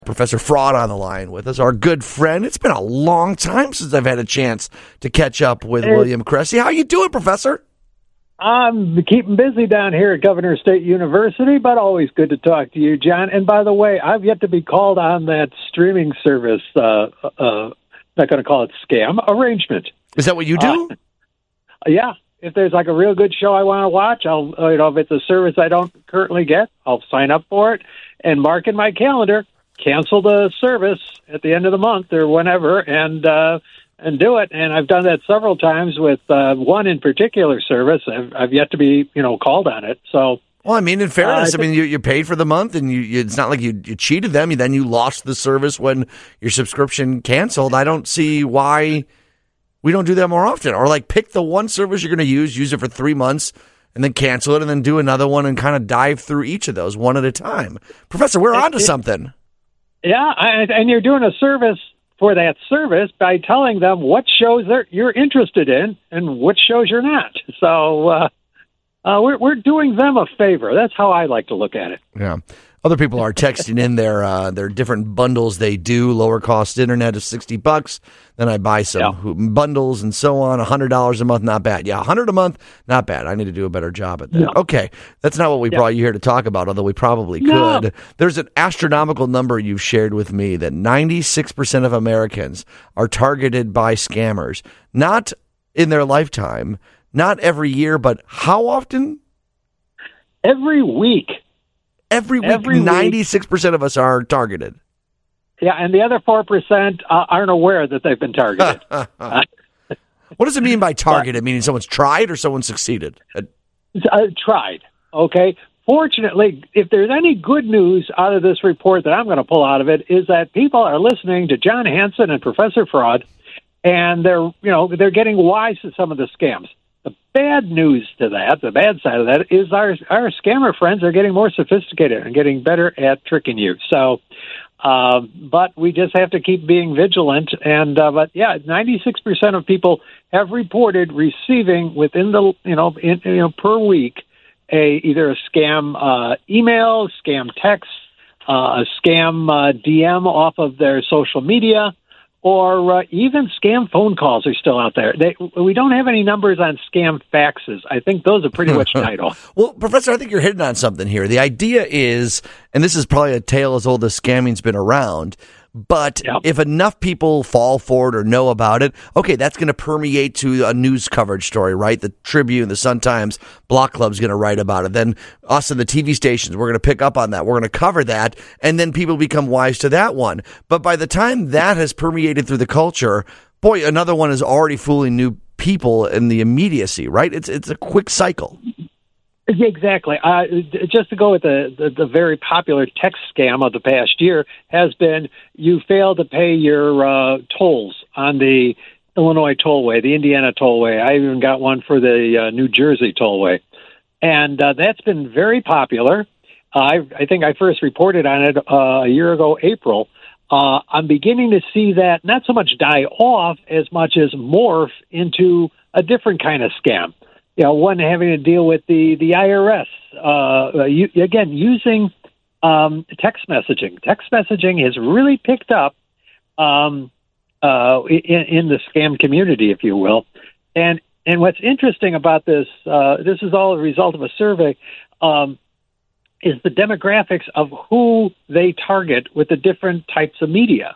Professor Fraud on the line with us, our good friend. It's been a long time since I've had a chance to catch up with William Cressy. How you doing, Professor? I'm keeping busy down here at Governor State University, but always good to talk to you, John. And by the way, I've yet to be called on that streaming service, not going to call it scam, arrangement. Is that what you do? Yeah. If there's like a real good show I want to watch, if it's a service I don't currently get, I'll sign up for it and mark in my calendar, cancel the service at the end of the month or whenever, and do it. And I've done that several times with one in particular service. I've yet to be, called on it. So, well, I mean, in fairness, you paid for the month, and it's not like you cheated them. Then you lost the service when your subscription canceled. I don't see why we don't do that more often. Or like pick the one service you're going to use it for 3 months, and then cancel it, and then do another one and kind of dive through each of those one at a time. Professor, we're on to something. Yeah, and you're doing a service for that service by telling them what shows you're interested in and which shows you're not. So we're doing them a favor. That's how I like to look at it. Yeah. Other people are texting in their different bundles they do. Lower cost internet is $60. Then I buy some bundles and so on. $100 a month, not bad. Yeah, $100 a month, not bad. I need to do a better job at that. No. Okay, that's not what we brought you here to talk about, although we probably could. No. There's an astronomical number you've shared with me that 96% of Americans are targeted by scammers. Not in their lifetime, not every year, but how often? Every week. Every week, 96% of us are targeted. Yeah, and the other 4% aren't aware that they've been targeted. What does it mean by targeted? Meaning someone's tried or someone succeeded? Tried, okay? Fortunately, if there's any good news out of this report that I'm going to pull out of it, is that people are listening to John Hanson and Professor Fraud, and they're getting wise to some of the scams. The bad news to that, the bad side of that, is our scammer friends are getting more sophisticated and getting better at tricking you. So, but we just have to keep being vigilant. And but yeah, 96% of people have reported receiving within the per week either a scam email, scam text, a scam DM off of their social media. Or even scam phone calls are still out there. We don't have any numbers on scam faxes. I think those are pretty much died off. Well, Professor, I think you're hitting on something here. The idea is, and this is probably a tale as old as scamming's been around, but if enough people fall for it or know about it, okay, that's going to permeate to a news coverage story, right? The Tribune, the Sun-Times, Block Club's going to write about it. Then us and the TV stations, we're going to pick up on that. We're going to cover that, and then people become wise to that one. But by the time that has permeated through the culture, boy, another one is already fooling new people in the immediacy, right? It's a quick cycle. Exactly. Just to go with the very popular text scam of the past year has been you failed to pay your tolls on the Illinois tollway, the Indiana tollway. I even got one for the New Jersey tollway. And that's been very popular. I think I first reported on it a year ago, April. I'm beginning to see that not so much die off as much as morph into a different kind of scam. One having to deal with the IRS. Using text messaging. Text messaging has really picked up in the scam community, if you will. And what's interesting about this, this is all a result of a survey, is the demographics of who they target with the different types of media.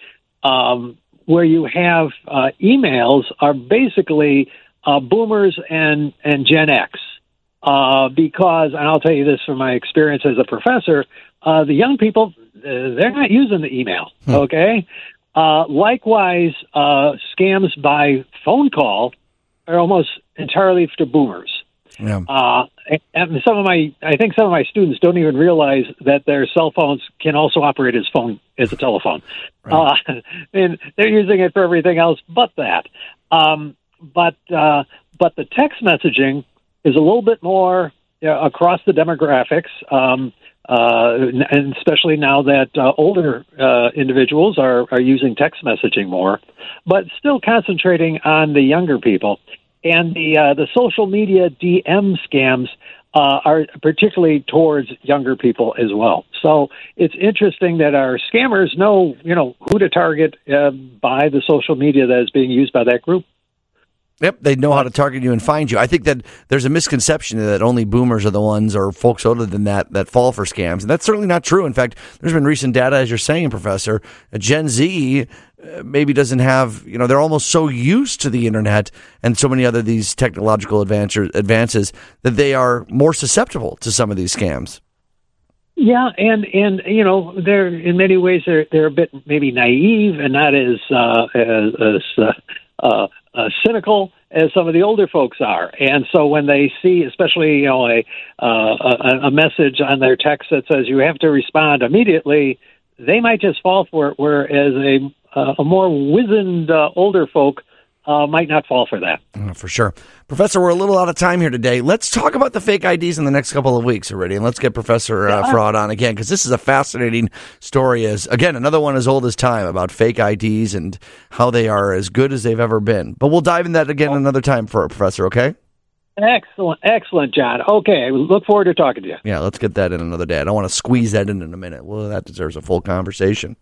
Where you have emails are basically boomers and Gen X, because, and I'll tell you this from my experience as a professor, the young people, they're not using the email, okay? Likewise, scams by phone call are almost entirely for boomers. Yeah. And I think some of my students don't even realize that their cell phones can also operate as a telephone. Right. And they're using it for everything else but that. But the text messaging is a little bit more across the demographics, and especially now that older individuals are using text messaging more, but still concentrating on the younger people. And the social media DM scams are particularly towards younger people as well. So it's interesting that our scammers know, who to target by the social media that is being used by that group. Yep, they know how to target you and find you. I think that there's a misconception that only boomers are the ones, or folks older than that fall for scams. And that's certainly not true. In fact, there's been recent data, as you're saying, Professor, Gen Z maybe doesn't have, they're almost so used to the internet and so many other these technological advances that they are more susceptible to some of these scams. Yeah, and they're in many ways they're a bit maybe naive and not as cynical as some of the older folks are, and so when they see, especially a message on their text that says you have to respond immediately, they might just fall for it. Whereas a more wizened older folk might not fall for that. For sure. Professor, we're a little out of time here today. Let's talk about the fake IDs in the next couple of weeks already, and let's get Professor Fraud on again, because this is a fascinating story. Again, another one as old as time about fake IDs and how they are as good as they've ever been. But we'll dive in that again another time for Professor, okay? Excellent, John. Okay, I look forward to talking to you. Yeah, let's get that in another day. I don't want to squeeze that in a minute. Well, that deserves a full conversation.